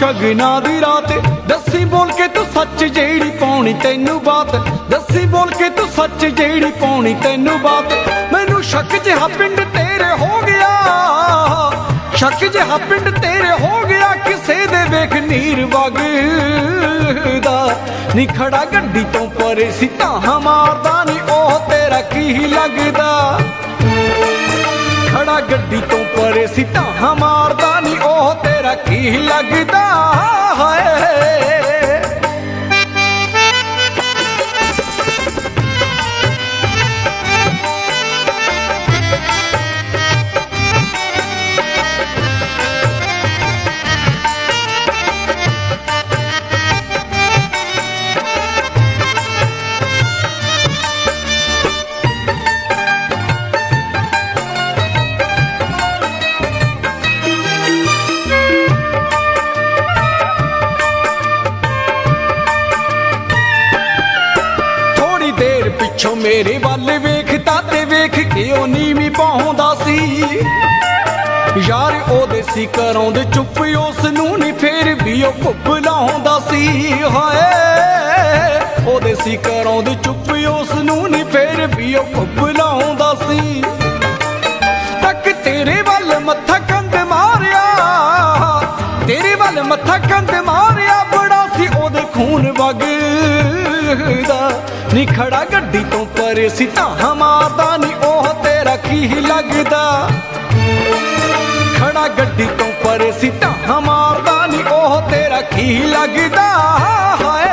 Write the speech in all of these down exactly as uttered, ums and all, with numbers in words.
शगना दी रात। दसी बोल के तू सच जेड़ी पाउनी तैनू बात, दसी बोल के तू सच जेड़ी पाउनी तैनू बात। मैनू शक जिहा पिंड तेरे हो गया, शक जिहा पिंड तेरे हो गया, किसे दे वेख नीर वगदा। नी खड़ा गड्डी तो परे सी ताहां मारदा, नी ओह तेरा की लगदा। खड़ा गड्डी तो परे सी ताहां मारदा, नी ओह तेरा की लगदा है। पिछों मेरे वाल वेखता ते वेख के ओ नीवी पाउंदा सी। यार ओदे सी घरों दे चुप उस नूं नी फेर भी ओ भुब लाउंदा सी। हाय ओदे सी घरों दे चुप उस नूं नी फेर भी ओ भुब लाउंदा सी। तक तेरे वाल मत्था कंद मारिया, तेरे वाल मत्था कंद मारिया, बड़ा सी ओदे खून वगदा। नी खड़ा गड्डी तो परे सी ताहां मारदा, नी ओह तेरा की लगदा। खड़ा गड्डी तो परे सी ताहां मारदा, नी ओह तेरा की लगदा है।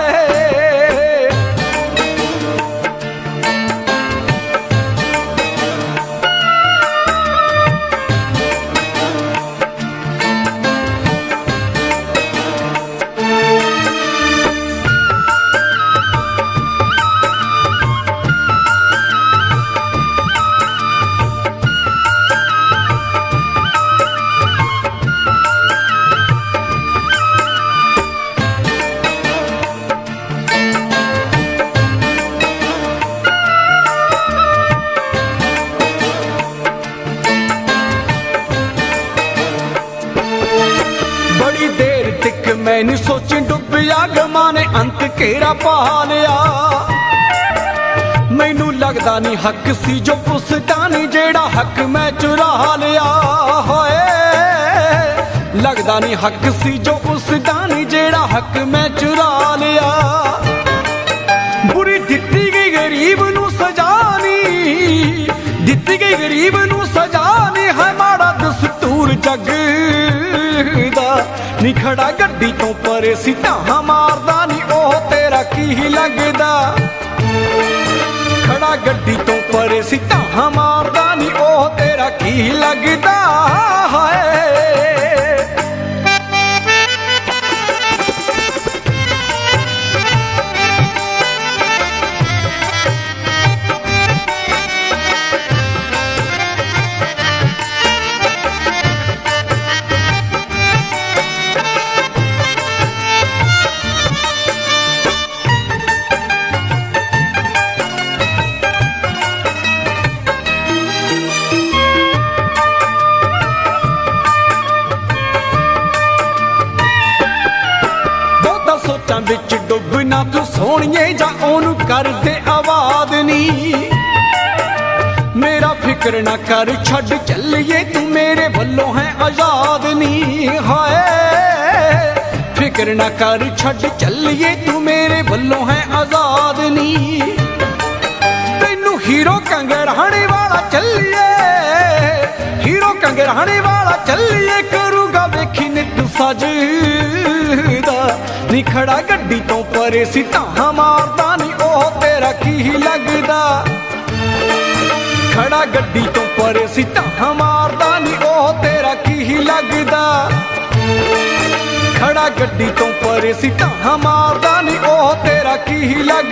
मैनू सोची डुबिया गमा ने अंत घेरा पा लिया। मैनू लगदा नी हक सी जो पुसदा नी, जेड़ा हक मैं चुरा लिया। होए लगदा नी हक सी जो पुसदा नी, जेड़ा हक मैं चुरा लिया। बुरी दित्ती गई गरीब नू सजा नी, दित्ती गई गरीब नू सजा नी, है माड़ा दस्तूर जग दा। नी खड़ा गड्डी तो परे सी ताहां मारदा, नी ओह तेरा की लगदा। खड़ा गड्डी तो परे सी ताहां मारदा, नी ओह तेरा की लगदा है। विच डुबना तू सोहणिए, जा ओनू कर दे आवाज नी। मेरा फिक्र ना कर छड़ चलिए, तू मेरे वल्लों है आजाद नी। हाय फिक्र ना कर छड़ चलिए, तू मेरे वल्लों है आजाद नी। तैनू हीरो कंगराने वाला चलिए, हीरो कंगराने वाला चलिए, करूगा वेखी नित सजदा। नी खड़ा गड्डी तो परे सी ताहां मारदा, नी ओह तेरा की लगदा। खड़ा गड्डी तो परे सी ताहां मारदा, नी ओह तेरा की लगदा। खड़ा गड्डी तो परे सी ताहां मारदा, नी ओह तेरा की लगदा।